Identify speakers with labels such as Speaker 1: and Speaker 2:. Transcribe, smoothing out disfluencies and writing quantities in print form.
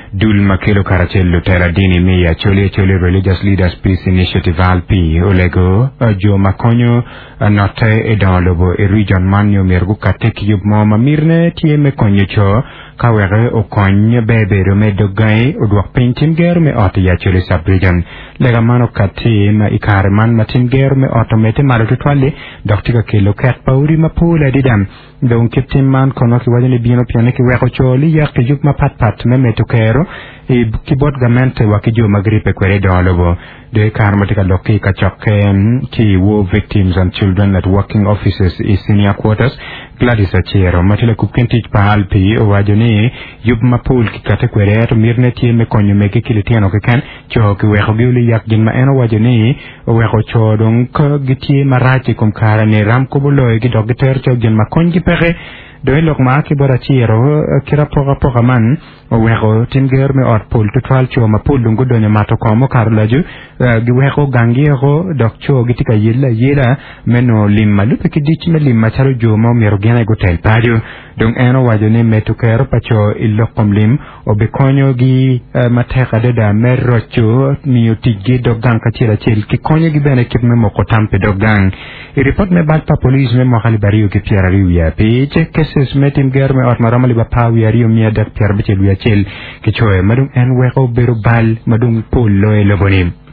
Speaker 1: Dul Makelo Karachel Terra Dini Mia Chole Religious Leaders Peace Initiative Alpi Olego Jo Makonyo Note Edan Lobo e region Manyo Mirgu Katek Yub Moma Mirne Tieme Konyo Kawere Okonye Bebe Rome Dogai Udwak Pintim Germe Ota Yachole Subregion Legamano Katim Ikarman Matim Germe Automate Malutwale Dr. Kelo Kat Pauri Mapula Didam Don Kiptim Man Konoki Wajani Bino Pianeki Weko Choli Yak Juk Mapat Meme Tukero e keyboard gamente wakijo magripe kwere dolobo de karmatika loki kachoke ki war victims and children at working offices is senior quarters Gladys Achero matile kupkentich paalpi wajoni yub mapul ki kate kwere to mirne tie me konyo meke kilitiano keken cho ki weko giuli yak jin ma eno wajoni weko chodong ka gitie marachi kumkara ni ram kubuloy ki dogiter cho jin ma konji pere doy lok ma ki borachiro kira poga man weko timger me ot pul tutwal cho ma pul lungu donya mato komo karlaju gi weko gangiero dokcho gitika yela meno limma lupe ki dich me limma charo jo mo mero gena gotel padio donc eno wajone metu kero pacho ilokom lim obekonyo gi mateka deda merrocho niyo tigi dogang kachira chil ki konyo gi bene kip me moko tampe dogang i report me balpa police me mohali bariyo ki piara riwya peche keses me timger me ot maramali bapawi ariyo miya dak piara biche luya chil ki choe madung en weko beru bal madung pul loe lobonim